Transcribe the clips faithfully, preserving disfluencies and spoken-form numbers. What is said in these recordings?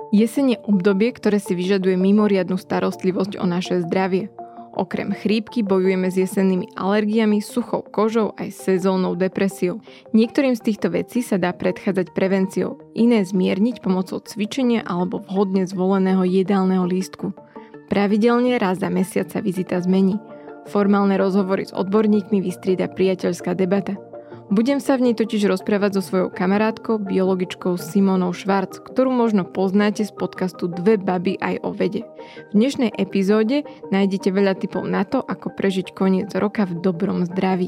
Jeseň je obdobie, ktoré si vyžaduje mimoriadnu starostlivosť o naše zdravie. Okrem chrípky bojujeme s jesennými alergiami, suchou kožou aj sezónnou depresiou. Niektorým z týchto vecí sa dá predchádzať prevenciou, iné zmierniť pomocou cvičenia alebo vhodne zvoleného jedálneho lístku. Pravidelne raz za mesiac sa vizita zmení. Formálne rozhovory s odborníkmi vystrieda priateľská debata. Budem sa v nej totiž rozprávať so svojou kamarátkou, biologičkou Simonou Švarc, ktorú možno poznáte z podcastu Dve baby aj o vede. V dnešnej epizóde nájdete veľa tipov na to, ako prežiť koniec roka v dobrom zdraví.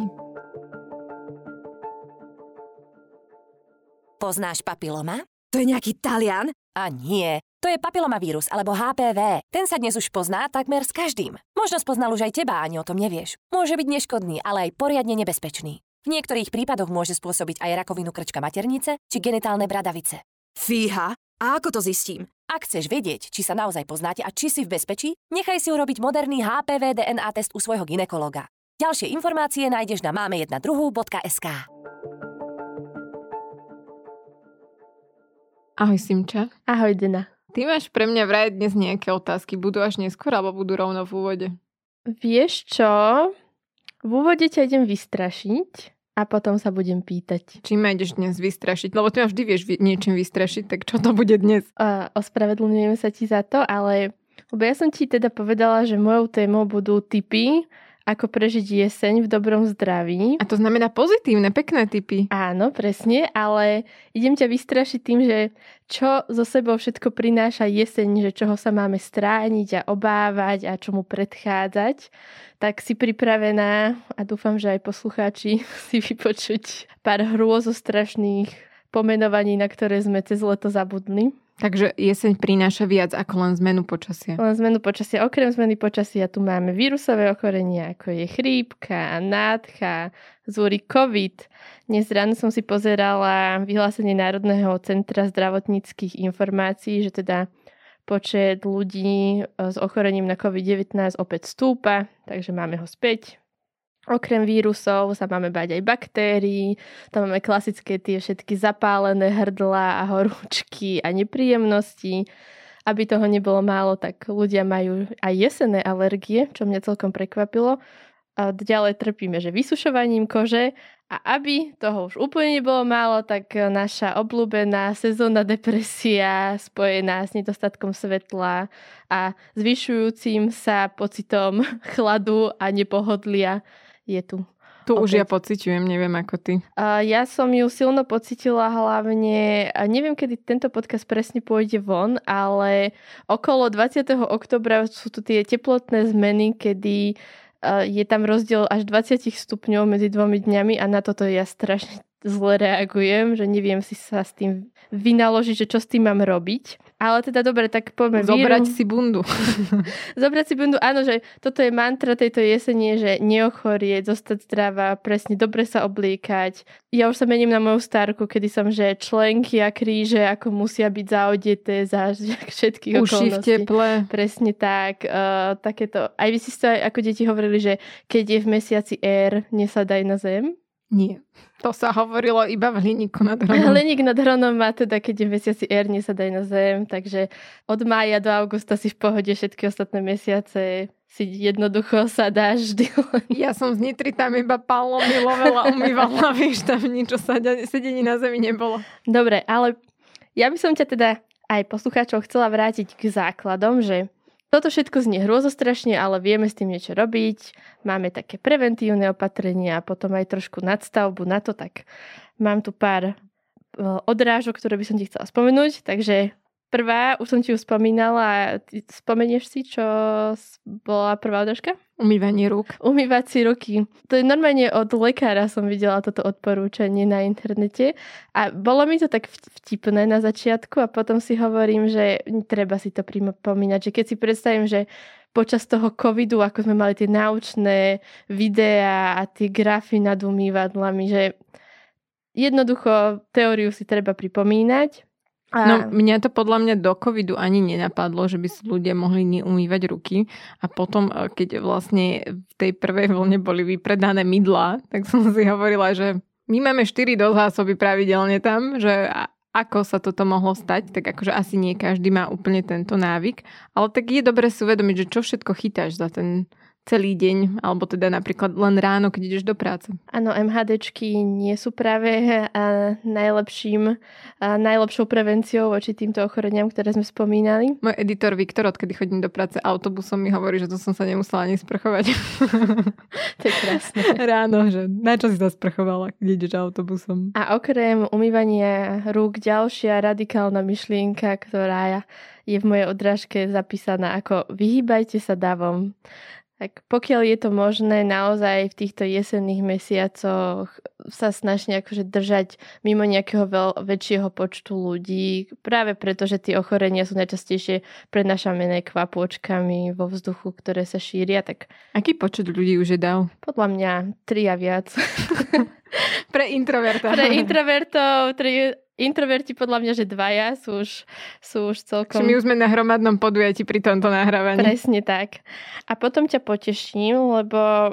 Poznáš papiloma? To je nejaký Talian? A nie, to je papilomavírus alebo há pé vé. Ten sa dnes už pozná takmer s každým. Možno spoznal už aj teba, ani o tom nevieš. Môže byť neškodný, ale aj poriadne nebezpečný. V niektorých prípadoch môže spôsobiť aj rakovinu krčka maternice či genitálne bradavice. Fíha, a ako to zistím? Ak chceš vedieť, či sa naozaj poznáte a či si v bezpečí, nechaj si urobiť moderný há pé vé dé en á test u svojho gynekologa. Ďalšie informácie nájdeš na máme jedna druhú bodka es ká. Ahoj Simča. Ahoj Dena. Ty máš pre mňa vraj dnes nejaké otázky. Budú až neskôr, alebo budú rovno v úvode? Vieš čo? V úvode ťa idem vystrašiť a potom sa budem pýtať. Čím ma ideš dnes vystrašiť? Lebo ty ma vždy vieš niečím vystrašiť, tak čo to bude dnes? Uh, ospravedlňujem sa ti za to, ale lebo ja som ti teda povedala, že mojou témou budú tipy, ako prežiť jeseň v dobrom zdraví. A to znamená pozitívne, pekné tipy. Áno, presne, ale idem ťa vystrašiť tým, že čo zo sebou všetko prináša jeseň, že čoho sa máme strániť a obávať a čomu predchádzať. Tak si pripravená a dúfam, že aj poslucháči si vypočuť pár hrôzostrašných pomenovaní, na ktoré sme cez leto zabudli. Takže jeseň prináša viac ako len zmenu počasia. Len zmenu počasia. Okrem zmeny počasia tu máme vírusové ochorenia, ako je chrípka, nádcha, zúri COVID. Dnes ráno som si pozerala vyhlásenie Národného centra zdravotníckych informácií, že teda počet ľudí s ochorením na COVID devätnásť opäť stúpa, takže máme ho späť. Okrem vírusov sa máme báť aj baktérií, tam máme klasické tie všetky zapálené hrdlá a horúčky a nepríjemnosti. Aby toho nebolo málo, tak ľudia majú aj jesenné alergie, čo mňa celkom prekvapilo. A ďalej trpíme, že vysušovaním kože. A aby toho už úplne nebolo málo, tak naša obľúbená sezónna depresia spojená s nedostatkom svetla a zvyšujúcim sa pocitom chladu a nepohodlia je tu. Tu opäť. Už ja pociťujem, neviem ako ty. Uh, ja som ju silno pocitila hlavne, neviem kedy tento podcast presne pôjde von, ale okolo dvadsiateho októbra sú tu tie teplotné zmeny, kedy uh, je tam rozdiel až dvadsať stupňov medzi dvomi dňami a na toto ja strašne zle reagujem, že neviem si sa s tým vynaložiť, že čo s tým mám robiť. Ale teda dobre, tak poďme. Zobrať víru. si bundu. Zobrať si bundu, áno, že toto je mantra tejto jesene, že neochorieť, zostať zdravá, presne, dobre sa obliekať. Ja už sa mením na moju starku, kedy som, že členky a kríže, ako musia byť zaodeté za všetkých uši okolností. V teple. Presne tak. Uh, takéto. Aj vy si to aj ako deti hovorili, že keď je v mesiaci ér, nesadaj na zem. Nie. To sa hovorilo iba v Hliníku nad Hronom. Hliník nad Hronom má teda, keď je v mesiaci ér, nesadaj na zem, takže od mája do augusta si v pohode, všetky ostatné mesiace si jednoducho sadáš vždy len. Ja som z Nitry tam iba palom milovala, umývala, vieš, tam nič o sedení na zemi nebolo. Dobre, ale ja by som ťa teda aj poslucháčov chcela vrátiť k základom, že toto všetko znie hrôzostrašne, ale vieme s tým niečo robiť. Máme také preventívne opatrenia a potom aj trošku nadstavbu na to, tak mám tu pár odrážok, ktoré by som ti chcela spomenúť. Takže prvá, už som ti ju spomínala, ty spomenieš si, čo bola prvá odrážka? Umývanie rúk. Umývať si ruky. To je normálne od lekára som videla toto odporúčanie na internete a bolo mi to tak vtipné na začiatku a potom si hovorím, že treba si to pripomínať, že keď si predstavím, že počas toho covidu, ako sme mali tie naučné videá a tie grafy nad umývadlami, že jednoducho teóriu si treba pripomínať. A... No mňa to podľa mňa do covidu ani nenapadlo, že by si ľudia mohli neumývať ruky a potom, keď vlastne v tej prvej vlne boli vypredané mydlá, tak som si hovorila, že my máme štyri dosť zásoby pravidelne tam, že ako sa toto mohlo stať, tak akože asi nie každý má úplne tento návyk, ale tak je dobre si uvedomiť, že čo všetko chytáš za ten celý deň, alebo teda napríklad len ráno, keď ideš do práce. Áno, MHDčky nie sú práve a, najlepším, a, najlepšou prevenciou voči týmto ochoreniam, ktoré sme spomínali. Môj editor Viktor, odkedy chodím do práce autobusom, mi hovorí, že to som sa nemusela ani sprchovať. To je krásne. Ráno, že na čo si sa sprchovala, keď ideš autobusom. A okrem umývania rúk ďalšia radikálna myšlienka, ktorá je v mojej odrážke zapísaná ako vyhýbajte sa davom. Tak pokiaľ je to možné, naozaj v týchto jesenných mesiacoch sa snažne akože držať mimo nejakého veľ, väčšieho počtu ľudí, práve preto, že tie ochorenia sú najčastejšie prenašané kvapôčkami vo vzduchu, ktoré sa šíria. Tak aký počet ľudí už je dav? Podľa mňa tri a viac. Pre introvertov. Pre introvertov, tri introverti podľa mňa, že dvaja sú už, sú už celkom... Čiže my už sme na hromadnom podujatí pri tomto nahrávaní. Presne tak. A potom ťa poteším, lebo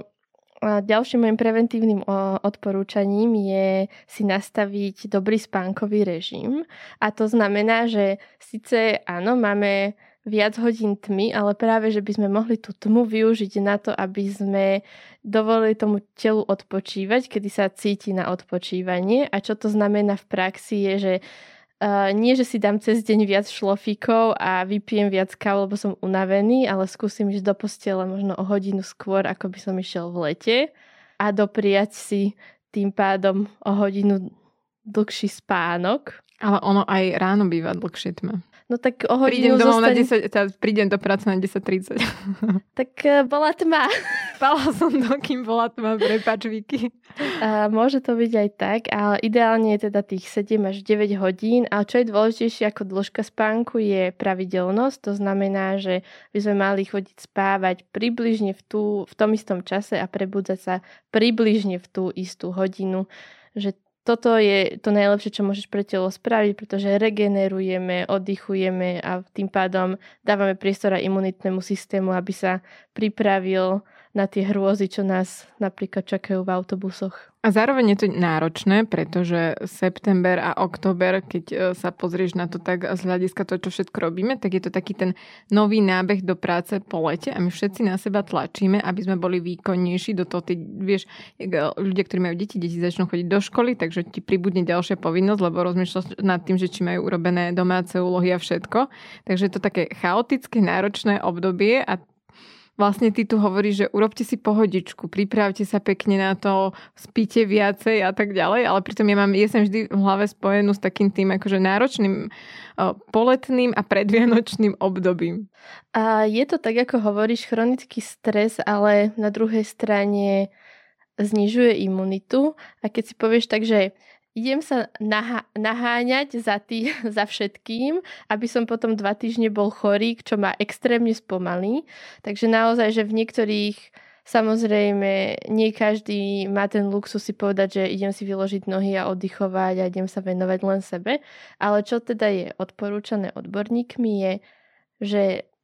ďalším môjim preventívnym odporúčaním je si nastaviť dobrý spánkový režim. A to znamená, že síce áno, máme viac hodín tmy, ale práve, že by sme mohli tú tmu využiť na to, aby sme dovolili tomu telu odpočívať, kedy sa cíti na odpočívanie. A čo to znamená v praxi je, že uh, nie, že si dám cez deň viac šlofíkov a vypijem viac káv, lebo som unavený, ale skúsim ísť do postele možno o hodinu skôr, ako by som išiel v lete a dopriať si tým pádom o hodinu dlhší spánok. Ale ono aj ráno býva dlhšie tma. No tak o hodinu prídem domov zostane... na desať, teda prídem do práce na desať tridsať. Tak uh, bola tma. Spala som to, kým bola tma, prepáč, Viki. Uh, môže to byť aj tak, ale ideálne je teda tých sedem až deväť hodín. Ale čo je dôležitejšie ako dĺžka spánku je pravidelnosť. To znamená, že by sme mali chodiť spávať približne v, tú, v tom istom čase a prebudzať sa približne v tú istú hodinu. Že toto je to najlepšie, čo môžeš pre telo spraviť, pretože regenerujeme, oddychujeme a tým pádom dávame priestor aj imunitnému systému, aby sa pripravil na tie hrôzy, čo nás napríklad čakajú v autobusoch. A zároveň je to náročné, pretože september a október, keď sa pozrieš na to tak z hľadiska toho, čo všetko robíme, tak je to taký ten nový nábeh do práce po lete a my všetci na seba tlačíme, aby sme boli výkonnejší do toho. Ty vieš, ľudia, ktorí majú deti, deti začnú chodiť do školy, takže ti pribudne ďalšia povinnosť, lebo rozmýšľaš nad tým, že či majú urobené domáce úlohy a všetko. Takže je to také chaotické, náročné obdobie a vlastne ty tu hovoríš, že urobte si pohodičku, pripravte sa pekne na to, spíte viacej a tak ďalej, ale pritom ja mám jesen vždy v hlave spojenú s takým tým akože náročným poletným a predvianočným obdobím. A je to tak, ako hovoríš, chronický stres, ale na druhej strane znižuje imunitu a keď si povieš tak, že idem sa nahá- naháňať za, tý, za všetkým, aby som potom dva týždne bol chorý, čo ma extrémne spomalí. Takže naozaj, že v niektorých, samozrejme, nie každý má ten luxus si povedať, že idem si vyložiť nohy a oddychovať a idem sa venovať len sebe. Ale čo teda je odporúčané odborníkmi je, že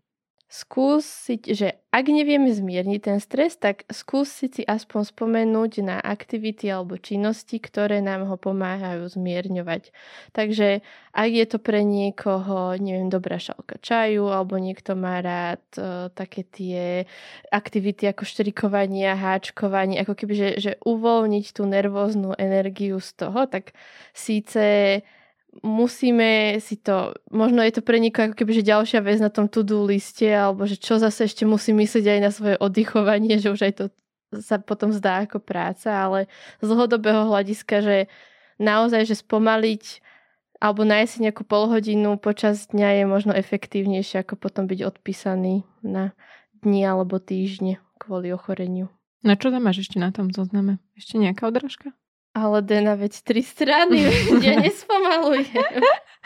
skúsiť, že ak nevieme zmierniť ten stres, tak skúsiť si aspoň spomenúť na aktivity alebo činnosti, ktoré nám ho pomáhajú zmierňovať. Takže ak je to pre niekoho, neviem, dobrá šálka čaju, alebo niekto má rád uh, také tie aktivity ako štrikovanie a háčkovanie, ako keby, že, že uvoľniť tú nervóznu energiu z toho, tak síce musíme si to, možno je to pre niekoho ako keby, že ďalšia vec na tom to-do liste, alebo že čo zase ešte musí myslieť aj na svoje oddychovanie, že už aj to sa potom zdá ako práca, ale z dlhodobého hľadiska, že naozaj, že spomaliť alebo nájsť si nejakú polhodinu počas dňa je možno efektívnejšie, ako potom byť odpísaný na dni alebo týždne kvôli ochoreniu. Na čo tam máš ešte na tom zozname? Ešte nejaká odrážka? Ale Dena, veď tri strany, ja nespomalujem.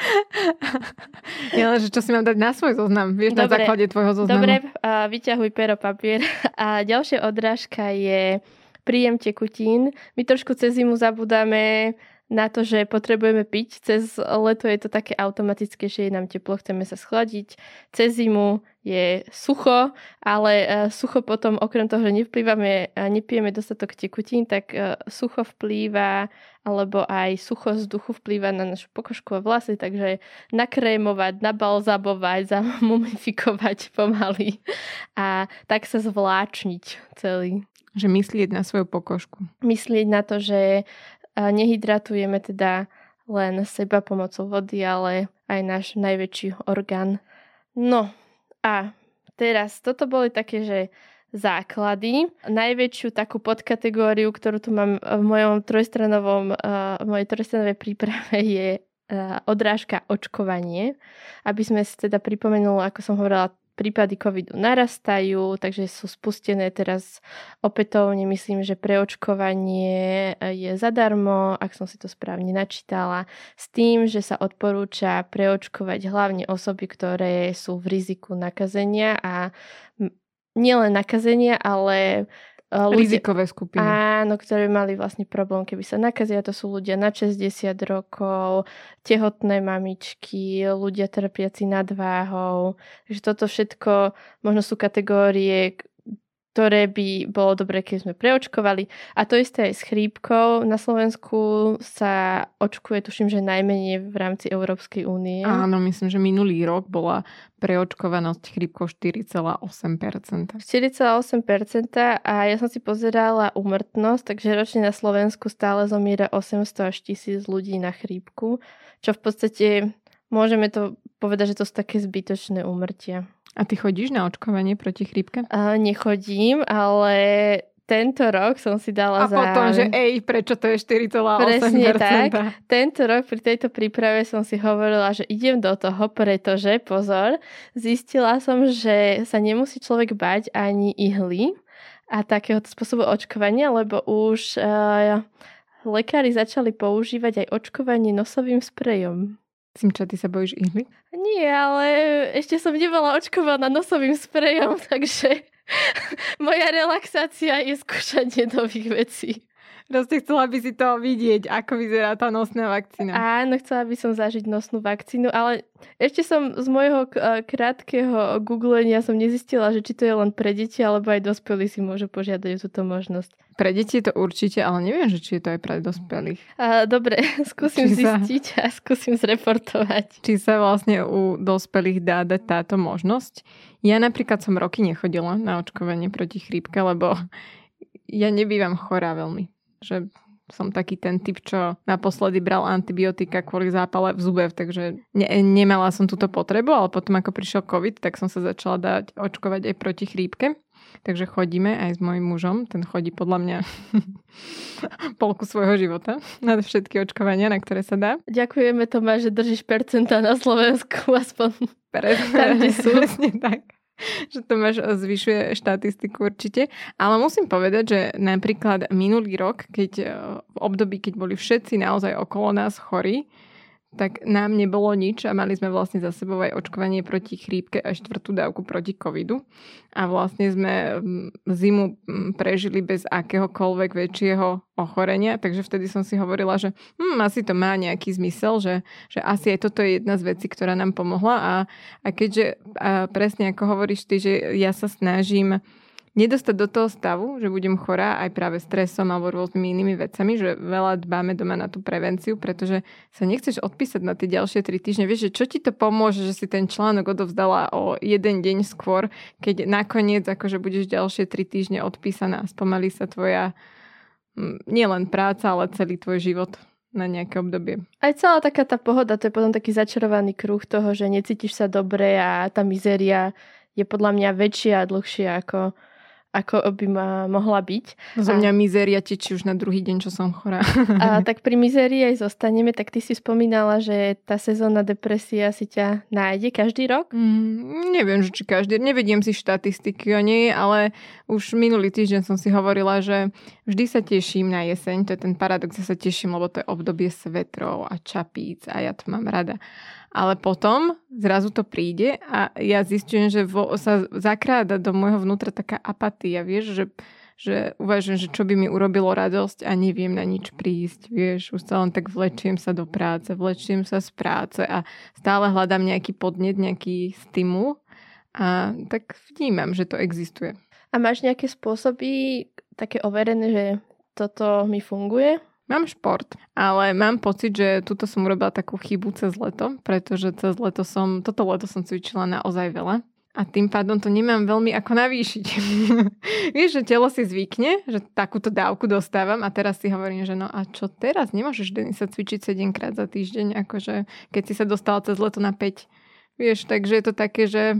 Ja, že čo si mám dať na svoj zoznam? Vieš, dobre, na základe tvojho zoznamu. Dobre, uh, vyťahuj pero, papier. A ďalšia odrážka je príjem tekutín. My trošku cez zimu zabudáme na to, že potrebujeme piť. Cez leto je to také automatické, že je nám teplo, chceme sa schladiť. Cez zimu je sucho, ale sucho potom, okrem toho, že nevplývame, nepijeme dostatok tekutín, tak sucho vplýva, alebo aj sucho vzduchu vplýva na našu pokožku a vlasy, takže nakrémovať, nabalzabovať, zamumifikovať pomaly a tak sa zvláčniť celý. Že myslieť na svoju pokožku. Myslieť na to, že nehydratujeme teda len seba pomocou vody, ale aj náš najväčší orgán. No a teraz toto boli také, že základy. Najväčšiu takú podkategóriu, ktorú tu mám v mojom trojstranovom, v mojej trojstranovej príprave je odrážka očkovanie. Aby sme si teda pripomenuli, ako som hovorila, prípady covidu narastajú, takže sú spustené teraz opätovne. Myslím, že preočkovanie je zadarmo, ak som si to správne načítala, s tým, že sa odporúča preočkovať hlavne osoby, ktoré sú v riziku nakazenia a nielen nakazenia, ale ľudia, rizikové skupiny. Áno, ktoré mali vlastne problém, keby sa nakazia. To sú ľudia nad šesťdesiat rokov, tehotné mamičky, ľudia trpiaci nadváhou. Takže toto všetko možno sú kategórie, ktoré by bolo dobré, keď sme preočkovali. A to isté aj s chrípkou. Na Slovensku sa očkuje, tuším, že najmenej v rámci Európskej únie. Áno, myslím, že minulý rok bola preočkovanosť chrípkou štyri celé osem percenta. štyri celé osem percenta a ja som si pozerala úmrtnosť, takže ročne na Slovensku stále zomiera osemsto až tisíc ľudí na chrípku, čo v podstate môžeme to povedať, že to sú také zbytočné úmrtia. A ty chodíš na očkovanie proti chrípke? A nechodím, ale tento rok som si dala a za... A potom, že ej, prečo to je štyri celé osem percenta? Presne tak. Tento rok pri tejto príprave som si hovorila, že idem do toho, pretože, pozor, zistila som, že sa nemusí človek bať ani ihly a takéhoto spôsobu očkovania, lebo už uh, lekári začali používať aj očkovanie nosovým sprejom. Simča, ty sa bojíš ihly? Nie, ale ešte som nebola očkovaná nosovým sprejom, takže moja relaxácia je skúšanie nových vecí. Proste chcela by si to vidieť, ako vyzerá tá nosná vakcína. Áno, chcela by som zažiť nosnú vakcínu, ale ešte som z môjho krátkeho googlenia som nezistila, že či to je len pre deti, alebo aj dospelí si môžu požiadať o túto možnosť. Pre deti je to určite, ale neviem, že či je to aj pre dospelých. A, dobre, skúsim či zistiť sa, a skúsim zreportovať. Či sa vlastne u dospelých dá dať táto možnosť. Ja napríklad som roky nechodila na očkovanie proti chrípke, lebo ja nebývam chorá veľmi. Že som taký ten typ, čo naposledy bral antibiotika kvôli zápale v zube, takže ne, nemala som túto potrebu, ale potom ako prišiel COVID, tak som sa začala dať očkovať aj proti chrípke. Takže chodíme aj s mojím mužom, ten chodí podľa mňa polku svojho života na všetky očkovania, na ktoré sa dá. Ďakujeme, Tomáš, že držíš percentá na Slovensku, aspoň tam, kde sú. Presne tak. Že to máš zvyšuje štatistiku určite. Ale musím povedať, že napríklad minulý rok, keď v období, keď boli všetci naozaj okolo nás chorí, tak nám nebolo nič a mali sme vlastne za sebou aj očkovanie proti chrípke a štvrtú dávku proti covidu. A vlastne sme zimu prežili bez akéhokoľvek väčšieho ochorenia, takže vtedy som si hovorila, že hm, asi to má nejaký zmysel, že, že asi aj toto je jedna z vecí, ktorá nám pomohla. A, a keďže a presne ako hovoríš ty, že ja sa snažím nedostať do toho stavu, že budem chorá aj práve stresom alebo rôznymi inými vecami, že veľa dbáme doma na tú prevenciu, pretože sa nechceš odpísať na tie ďalšie tri týždne. Vieš, že čo ti to pomôže, že si ten článok odovzdala o jeden deň skôr, keď nakoniec akože budeš ďalšie tri týždne odpísaná a spomalí sa tvoja nielen práca, ale celý tvoj život na nejaké obdobie. Aj celá taká tá pohoda, to je potom taký začarovaný kruh toho, že necítiš sa dobre a tá mizéria je podľa mňa väčšia a dlhšia ako ako by ma mohla byť. Zo mňa a... mizéria tečí už na druhý deň, čo som chorá. A tak pri mizérii aj zostaneme, tak ty si spomínala, že tá sezónna depresia si ťa nájde každý rok? Mm, neviem, že či každý, nevediem si štatistiky o nej, ale už minulý týždeň som si hovorila, že vždy sa teším na jeseň, to je ten paradox, že sa teším, lebo to je obdobie svetrov a čapíc a ja to mám rada. Ale potom zrazu to príde a ja zistujem, že vo, sa zakráda do môjho vnútra taká apatia, vieš, že, že uvažujem, že čo by mi urobilo radosť a neviem na nič prísť, vieš, už sa len tak vlečiem sa do práce, vlečiem sa z práce a stále hľadám nejaký podnet, nejaký stimul a tak vnímam, že to existuje. A máš nejaké spôsoby také overené, že toto mi funguje? Mám šport, ale mám pocit, že tuto som urobila takú chybu cez leto, pretože cez leto som, toto leto som cvičila naozaj veľa. A tým pádom to nemám veľmi ako navýšiť. Vieš, že telo si zvykne, že takúto dávku dostávam a teraz si hovorím, že no a čo teraz? Nemôžeš Denisa cvičiť sedemkrát za týždeň, akože keď si sa dostala cez leto na päť. Vieš, takže je to také, že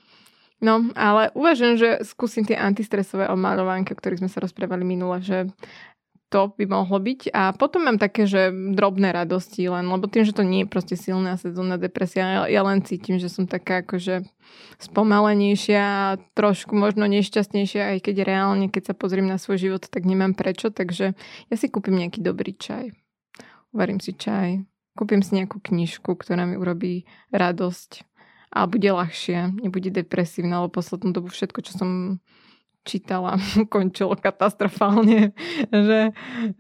no, ale uvažujem, že skúsim tie antistresové omaľovánky, o ktorých sme sa rozprávali minule, že to by mohlo byť. A potom mám také, že drobné radosti len, lebo tým, že to nie je proste silná sezónna depresia, ja, ja len cítim, že som taká akože spomalenejšia a trošku možno nešťastnejšia, aj keď reálne, keď sa pozriem na svoj život, tak nemám prečo, takže ja si kúpim nejaký dobrý čaj. Uvarím si čaj, kúpim si nejakú knižku, ktorá mi urobí radosť a bude ľahšie, nebude depresívna, lebo poslednú dobu všetko, čo som čítala, končilo katastrofálne, že,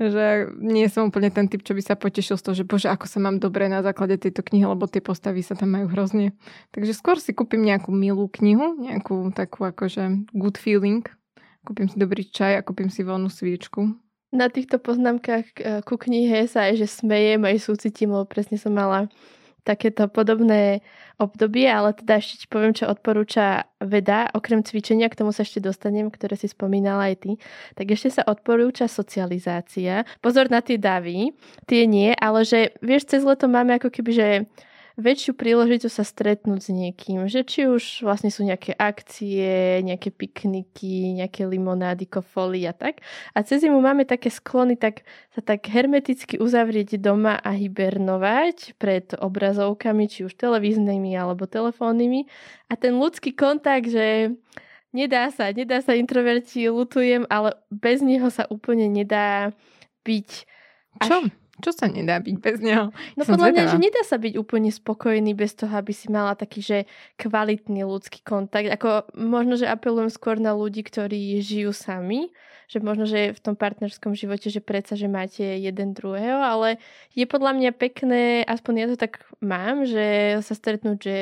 že nie som úplne ten typ, čo by sa potešil z toho, že bože, ako sa mám dobre na základe tejto knihy, lebo tie postavy sa tam majú hrozne. Takže skôr si kúpim nejakú milú knihu, nejakú takú akože good feeling, kúpim si dobrý čaj a kúpim si voľnú sviečku. Na týchto poznámkach ku knihe sa aj, že smejem, aj súcitím, lebo presne som mala takéto podobné obdobie, ale teda ešte ti poviem, čo odporúča veda, okrem cvičenia, k tomu sa ešte dostanem, ktoré si spomínala aj ty, tak ešte sa odporúča socializácia. Pozor na tie davy, tie nie, ale že vieš, cez leto máme ako keby, že väčšiu príležitosť sa stretnúť s niekým, že či už vlastne sú nejaké akcie, nejaké pikniky, nejaké limonády, kofoly a tak. A cez zimu máme také sklony tak, sa tak hermeticky uzavrieť doma a hibernovať pred obrazovkami, či už televíznymi alebo telefónnymi. A ten ľudský kontakt, že nedá sa, nedá sa, introverti, ľutujem, ale bez neho sa úplne nedá byť. Až... Čo? Čo sa nedá byť bez neho? No podľa mňa, že nedá sa byť úplne spokojný bez toho, aby si mala taký, že kvalitný ľudský kontakt. Ako možno, že apelujem skôr na ľudí, ktorí žijú sami, že možno, že v tom partnerskom živote, že predsa, že máte jeden druhého, ale je podľa mňa pekné, aspoň ja to tak mám, že sa stretnúť, že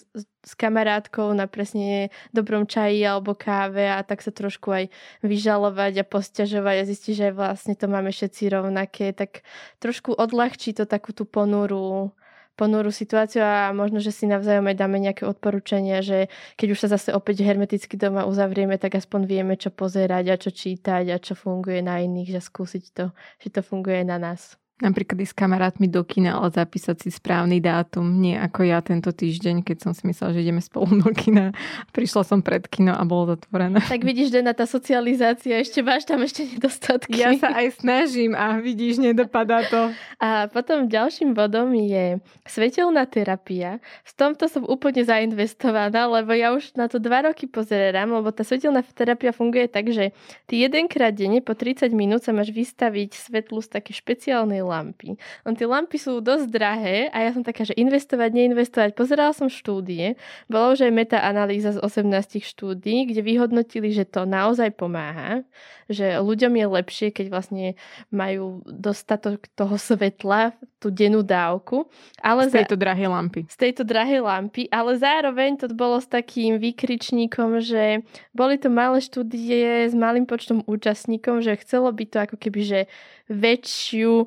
s kamarátkou na presne dobrom čaji alebo káve a tak sa trošku aj vyžalovať a posťažovať a zistiť, že vlastne to máme všetci rovnaké, tak trošku odľahčí to takú tú ponurú, ponurú situáciu a možno, že si navzájom aj dáme nejaké odporúčania, že keď už sa zase opäť hermeticky doma uzavrieme, tak aspoň vieme, čo pozerať a čo čítať a čo funguje na iných, že skúsiť to, že to funguje na nás. Napríklad ísť s kamarátmi do kina, ale zapísať si správny dátum. Nie ako ja tento týždeň, keď som si myslela, že ideme spolu do kina. Prišla som pred kino a bolo zatvorené. Tak vidíš, Dena, tá socializácia, ešte máš tam ešte nedostatky. Ja sa aj snažím a vidíš, nedopadá to. A potom ďalším bodom je svetelná terapia. V tomto som úplne zainvestovaná, lebo ja už na to dva roky pozerám, lebo tá svetelná terapia funguje tak, že ty jedenkrát denne po tridsať minút sa máš vystaviť svetlu z také špeciálnej lampy. Len tie lampy sú dosť drahé a ja som taká, že investovať, neinvestovať. Pozerala som štúdie, bolo už aj metaanalýza z osemnásť štúdií, kde vyhodnotili, že to naozaj pomáha, že ľuďom je lepšie, keď vlastne majú dostatok toho svetla, tú dennú dávku. Ale z tejto za... drahej lampy. Z tejto drahej lampy, ale zároveň to bolo s takým výkričníkom, že boli to malé štúdie s malým počtom účastníkov, že chcelo by to ako keby, že väčšiu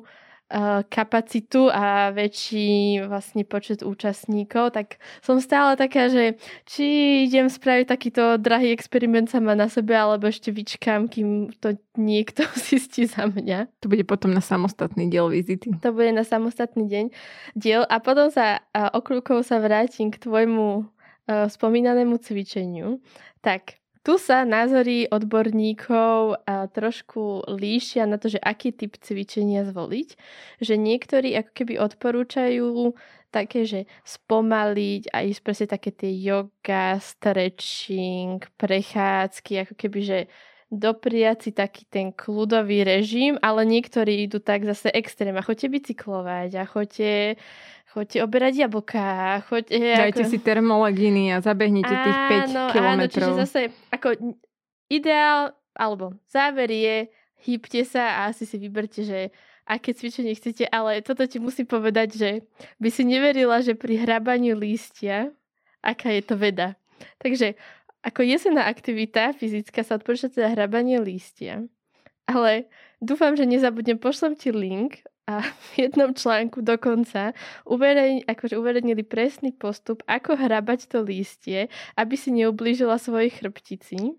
kapacitu a väčší vlastne počet účastníkov, tak som stále taká, že či idem spraviť takýto drahý experiment sama na sebe, alebo ešte vyčkám, kým to niekto zistí za mňa. To bude potom na samostatný diel vizity. To bude na samostatný deň diel a potom sa okľúkov sa vrátim k tvojmu uh, spomínanému cvičeniu. Tak tu sa názory odborníkov trošku líšia na to, že aký typ cvičenia zvoliť. Že niektorí ako keby odporúčajú také, že spomaliť a ísť presne také tie yoga, stretching, prechádzky, ako keby, že dopriať si taký ten kľudový režim, ale niektorí idú tak zase extrém a choďte bicyklovať a choďte Choďte oberať jablká, choďte... Dajte ako... si termoleginy a zabehnite tých päť áno, kilometrov. Áno, čiže zase ako ideál alebo záver je, hýbte sa a asi si vyberte, že aké cvičenie chcete, ale toto ti musím povedať, že by si neverila, že pri hrabaní lístia, aká je to veda. Takže ako jesenná aktivita fyzická sa odporúča teda hrabanie lístia, ale dúfam, že nezabudnem, pošlem ti link a v jednom článku dokonca uverejni, akože uverejnili presný postup, ako hrabať to lístie, aby si neublížila svojej chrbtici.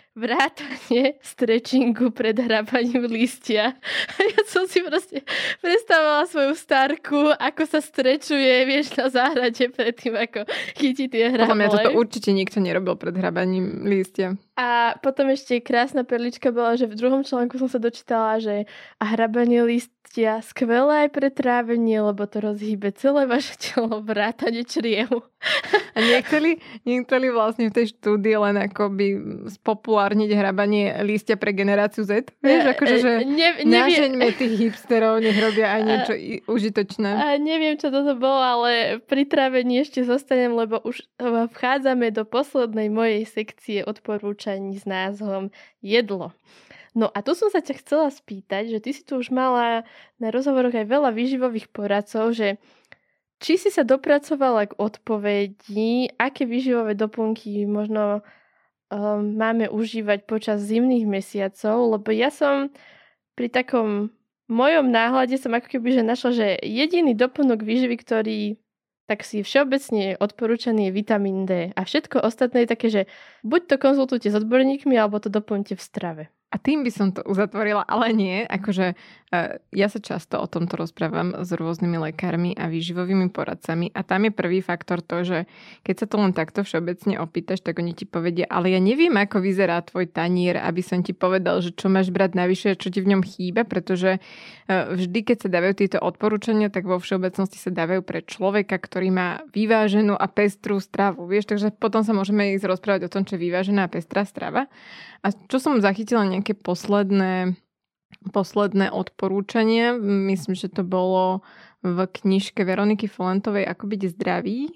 Vrátanie stretchingu pred hrabaním lístia. A ja som si proste predstavovala svoju starku, ako sa strečuje, vieš, na záhrade pred tým, ako chytí tie hrabole. Podľa mňa toto určite nikto nerobil pred hrabaním lístia. A potom ešte krásna perlička bola, že v druhom článku som sa dočítala, že a hrabanie lístia skvelé aj pre trávenie, lebo to rozhýbe celé vaše telo, vrátane čriev. A nechceli, nechceli vlastne v tej štúdii len akoby spopulárniť hrabanie lístia pre generáciu Z? Vieš, akože, že ne, nažeňme tých hipsterov, nech robia aj niečo a, užitočné. A neviem, čo toto bolo, ale pri trávení ešte zostanem, lebo už vchádzame do poslednej mojej sekcie odporúčaní s názvom jedlo. No a tu som sa ťa chcela spýtať, že ty si tu už mala na rozhovoroch aj veľa výživových poradcov, že či si sa dopracovala k odpovedi, aké výživové doplnky možno um, máme užívať počas zimných mesiacov, lebo ja som pri takom mojom náhľade som ako keby že našla, že jediný doplnok výživy, ktorý tak si všeobecne odporúčaný je vitamín D. A všetko ostatné je také, že buď to konzultujte s odborníkmi, alebo to doplňte v strave. A tým by som to uzatvorila, ale nie. Akože uh, ja sa často o tomto rozprávam s rôznymi lekármi a výživovými poradcami a tam je prvý faktor to, že keď sa to len takto všeobecne opýtaš, tak oni ti povedia, ale ja neviem, ako vyzerá tvoj tanier, aby som ti povedal, že čo máš brať navyše, čo ti v ňom chýba, pretože uh, vždy, keď sa dávajú tieto odporúčania, tak vo všeobecnosti sa dávajú pre človeka, ktorý má vyváženú a pestrú stravu. Vieš, takže potom sa môžeme ísť rozprávať o tom, čo je vyvážená a pestrá strava. A čo som zachytila nejaké posledné, posledné odporúčanie, myslím, že to bolo v knižke Veroniky Folentovej Ako byť zdravý,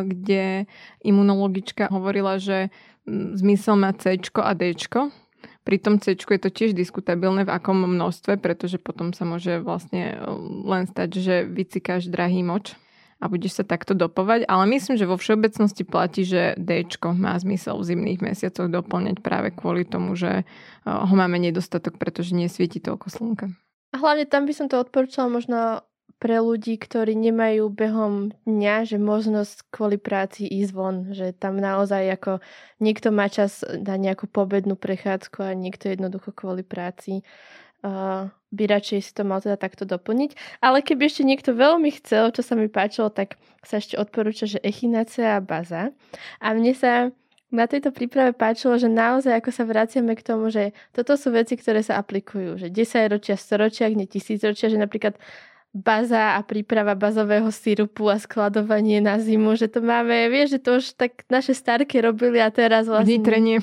kde imunologička hovorila, že zmysel má C-čko a D-čko. Pri tom C-čku je to tiež diskutabilné v akom množstve, pretože potom sa môže vlastne len stať, že vycikáš drahý moč a budeš sa takto dopovať, ale myslím, že vo všeobecnosti platí, že Dčko má zmysel v zimných mesiacoch doplňať práve kvôli tomu, že ho máme nedostatok, pretože nesvieti toľko slnka. A hlavne tam by som to odporúčala možno pre ľudí, ktorí nemajú behom dňa, že možnosť kvôli práci ísť von, že tam naozaj ako niekto má čas na nejakú pobednú prechádzku a niekto jednoducho kvôli práci Uh, by radšej si to mal teda takto doplniť. Ale keby ešte niekto veľmi chcel, čo sa mi páčilo, tak sa ešte odporúča, že echinácea a baza. A mne sa na tejto príprave páčilo, že naozaj ako sa vraciame k tomu, že toto sú veci, ktoré sa aplikujú. Že desaťročia, storočia, nie tisícročia, že napríklad baza a príprava bazového sirupu a skladovanie na zimu, že to máme, vieš, že to už tak naše starky robili a teraz vlastne... Vnitrenie.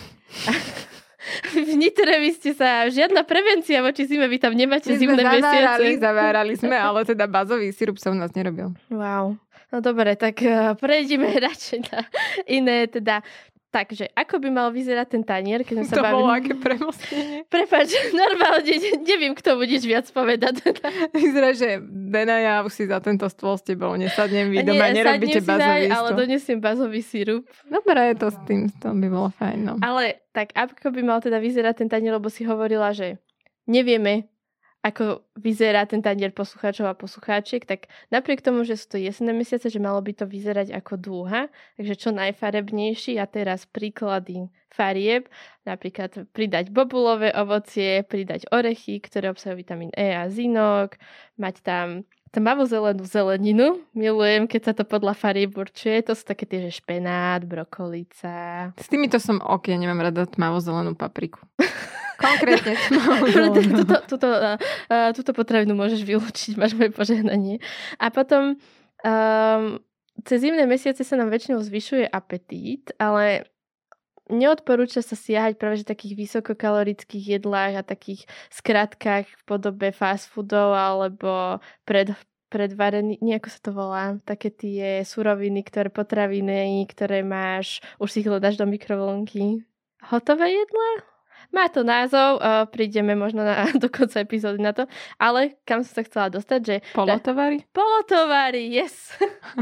V Nitre vy ste sa, žiadna prevencia voči zime, vy tam nemáte My zimné zavárali, mesiace. Zavárali sme, ale teda bazový sirup sa u nás nerobil. Wow. No dobre, tak uh, prejdime radšej na iné, teda takže, ako by mal vyzerať ten tanier, keď sme sa to bavili... To bolo aké premostenie. Prepáč, normálne, neviem, kto budeš viac povedať. Vyzerá, že Dena, ja už si za tento stôl s tebou nesadnem, vy doma Nie, nerobíte bazový stôl. Ale donesiem bazový sirup. Dobre, to s tým, to by bolo fajn. No. Ale tak, ako by mal teda vyzerať ten tanier, lebo si hovorila, že nevieme, ako vyzerá ten tanier poslucháčov a poslucháčiek, tak napriek tomu, že sú to jesenné mesiace, že malo by to vyzerať ako dúha, takže čo najfarebnejší a teraz príklady farieb, napríklad pridať bobulové ovocie, pridať orechy, ktoré obsahujú vitamín E a zinok, mať tam tmavozelenú zeleninu, milujem, keď sa to podľa farieb určuje, to sú také tie, že špenát, brokolica. S týmito som ok, ja nemám rada tmavozelenú papriku. Konkrétne tmavozelenú. Tuto, tuto, uh, tuto potravinu môžeš vylúčiť, máš moje požehnanie. A potom um, cez zimné mesiace sa nám väčšinou zvyšuje apetít, ale neodporúča sa siahať práve že takých vysokokalorických jedlách a takých skratkách v podobe fast foodov alebo pred, predvarený, nie ako sa to volá, také tie suroviny, ktoré potraviny, ktoré máš, už si ich hľadáš do mikrovlnky. Hotové jedlá? má to názov, uh, prídeme možno na, do konca epizódy na to, ale kam som sa chcela dostať, že... Polotovary? Polotovary, yes!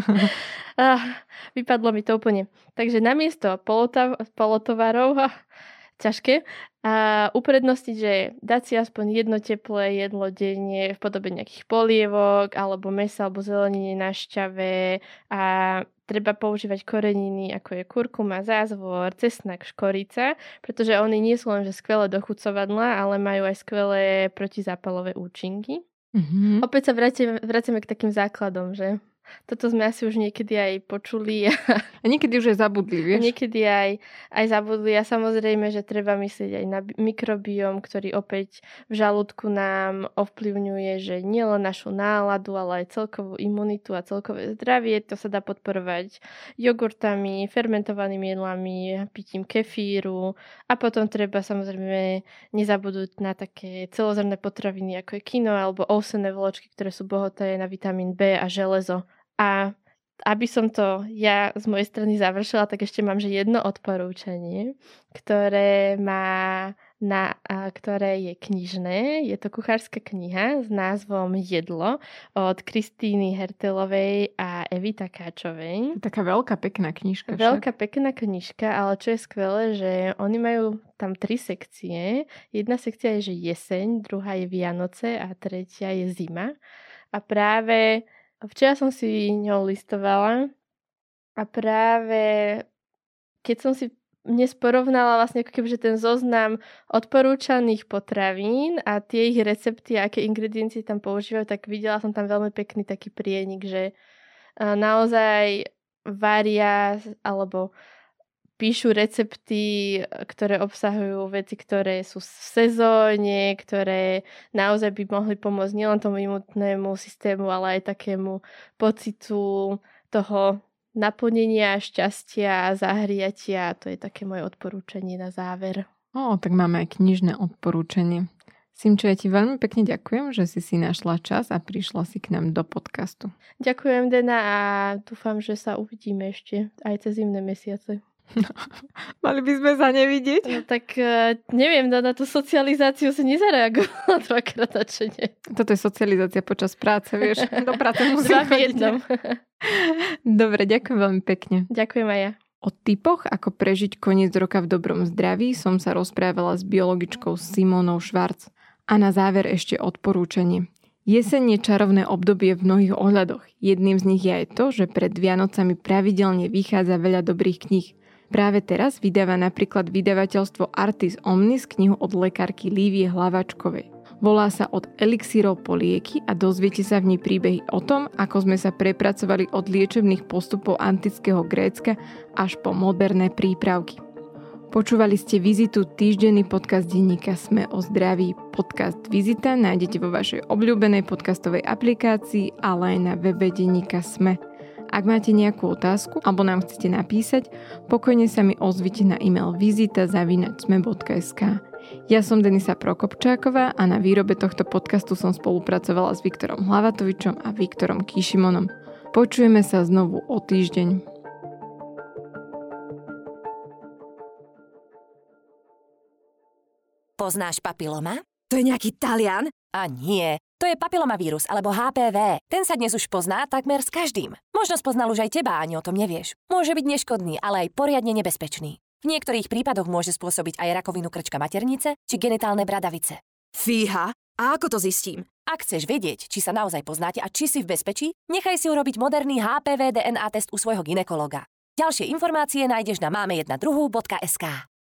uh, vypadlo mi to úplne. Takže namiesto polota- polotovarov, uh, ťažké, a uprednostiť, že dať si aspoň jedno teplé jedlo denne v podobe nejakých polievok alebo mäsa alebo zeleniny na šťave a treba používať koreniny ako je kurkuma, zázvor, cesnak, škorica, pretože oni nie sú len že skvelé dochucovadlá, ale majú aj skvelé protizápalové účinky. Mm-hmm. Opäť sa vrátime, vrátime k takým základom, že? Toto sme asi už niekedy aj počuli. A niekedy už aj zabudli, vieš? Niekedy aj, aj zabudli a samozrejme, že treba myslieť aj na mikrobióm, ktorý opäť v žalúdku nám ovplyvňuje, že nielen našu náladu, ale aj celkovú imunitu a celkové zdravie. To sa dá podporovať jogurtami, fermentovanými jedlami, pitím kefíru a potom treba samozrejme nezabudnúť na také celozrnné potraviny ako je quinoa alebo ovsené vločky, ktoré sú bohaté na vitamín B a železo. A aby som to ja z mojej strany završila, tak ešte mám, že jedno odporúčanie, ktoré má na, a, ktoré je knižné. Je to kuchárska kniha s názvom Jedlo od Kristýny Hertelovej a Evy Takáčovej. Taká veľká pekná knižka. Veľká pekná knižka, ale čo je skvelé, že oni majú tam tri sekcie. Jedna sekcia je, že jeseň, druhá je Vianoce a tretia je zima. A práve včera som si ňou listovala a práve keď som si dnes porovnala vlastne ako keby, že ten zoznam odporúčaných potravín a tie ich recepty a aké ingrediencie tam používajú, tak videla som tam veľmi pekný taký prienik, že naozaj varia alebo píšu recepty, ktoré obsahujú veci, ktoré sú v sezóne, ktoré naozaj by mohli pomôcť nielen tomu imunitnému systému, ale aj takému pocitu toho naplnenia, šťastia a zahriatia. To je také moje odporúčanie na záver. Ó, tak máme aj knižné odporúčanie. Simčo, ja ti veľmi pekne ďakujem, že si si našla čas a prišla si k nám do podcastu. Ďakujem, Dena, a dúfam, že sa uvidíme ešte aj cez zimné mesiace. No, mali by sme sa nevidieť. No tak neviem, na tú socializáciu si nezareagovala dvakrát načenie. Toto je socializácia počas práce, vieš. Do práce musím chodiť. Dobre, ďakujem veľmi pekne. Ďakujem aj ja. O tipoch, ako prežiť koniec roka v dobrom zdraví, som sa rozprávala s biologičkou Simonou Švarc. A na záver ešte odporúčanie. Jeseň je čarovné obdobie v mnohých ohľadoch. Jedným z nich je aj to, že pred Vianocami pravidelne vychádza veľa dobrých kníh. Práve teraz vydáva napríklad vydavateľstvo Artis Omnis knihu od lekárky Lívie Hlavačkovej. Volá sa Od elixírov po lieky a dozviete sa v nej príbehy o tom, ako sme sa prepracovali od liečebných postupov antického Grécka až po moderné prípravky. Počúvali ste Vizitu, týždenný podcast denníka Sme o zdraví. Podcast Vizita nájdete vo vašej obľúbenej podcastovej aplikácii, ale aj na webe denníka Sme. Ak máte nejakú otázku alebo nám chcete napísať, pokojne sa mi ozvite na e-mail vizita zavináč sme bodka es ká. Ja som Denisa Prokopčáková a na výrobe tohto podcastu som spolupracovala s Viktorom Hlavatovičom a Viktorom Kišimonom. Počujeme sa znovu o týždeň. Poznáš papiloma? To je nejaký Talian? A nie, to je papilomavírus alebo há pé vé. Ten sa dnes už pozná takmer s každým. Možno spoznal už aj teba, ani o tom nevieš. Môže byť neškodný, ale aj poriadne nebezpečný. V niektorých prípadoch môže spôsobiť aj rakovinu krčka maternice či genitálne bradavice. Fíha, a ako to zistím? Ak chceš vedieť, či sa naozaj poznáte a či si v bezpečí, nechaj si urobiť moderný há pé vé dé en á test u svojho gynekologa. Ďalšie informácie nájdeš na máme jedna druhú bodka es ká.